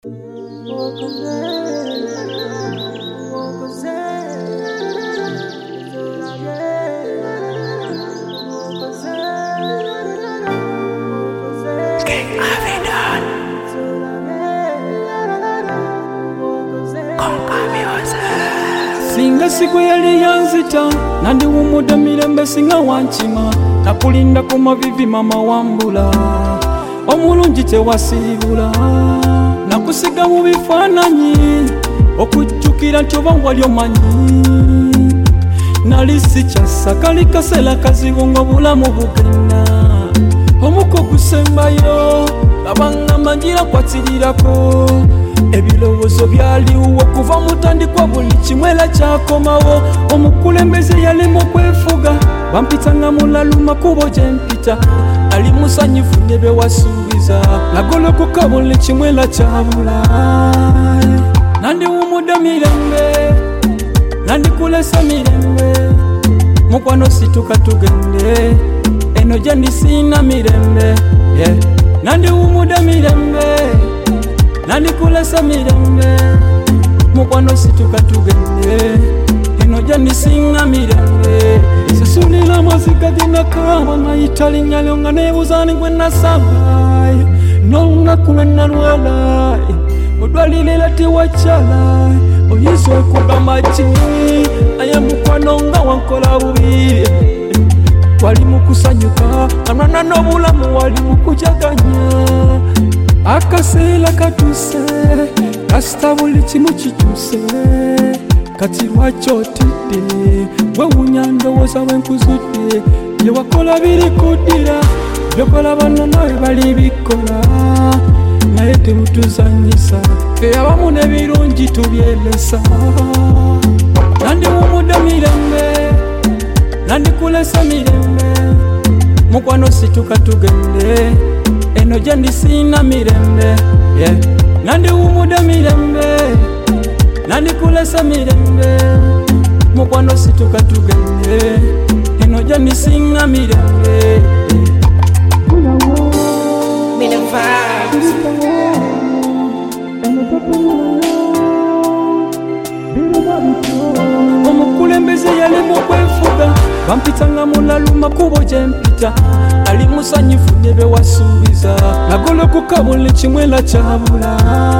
Singa siku yali yanzita nandi wumuda mirembe singa wankima nakulinda ku mavivi mama wambula omulungi tewasibula nakusiga mu bifaananyi okujjukira nti oba wali omanyi nali sikyassa kali kaseera kazibu ng'obulamu bugenda omuko gusembayo labanga manjira kwatirirako ebirowoozo byaliwo kuva mutandikwa buli kimwera kyakomawo omukulembeze yali mu kwefuga bampitanga mulaluma kubo gye mpita ali musanyufu ne bye wasuubiza nagolokoka buli kimwera kyabula nandi wumuda mirembe nandi kulesa mirembe mukwano situka tugende eno gye ndisiina mirembe nandi wumuda mirembe nandi kulesa mirembe mukwano situka tugende eno gye ndisinga mirembe sisulira mazika ginakama nayitali nyalyo nga nebuzaani gwe nasaba n'olunaku lwe nalwala mudwalirira tewakyala oyinza okugamba ki naye mukwano nga wankola bubi wali mu kusanyuka amwana n'obulamu wali mu kujaganya akaseera katuse kasita buli kimu kituse kati lwaki otidde wewunya ndowooza bwenkuzudde bye wakola birikuddira byokola banno nawe bali bikola naye temutuzanyisa fe abamu n'ebirungi tubyelesa nandi wumuda mirembe nandi kulesa mirembe mukwano situka tugende eno gye ndisiina mirembe nandi wumuda mirembe nandi kulesa mirembe mukwano situka tugende eno gye ndisinga mirembe omukulembeze yali mu kwefuga bampitanga mulaluma kubo gye mpita ali musanyufu ne bye wasuubiza nagolokoka buli kimwera kyabula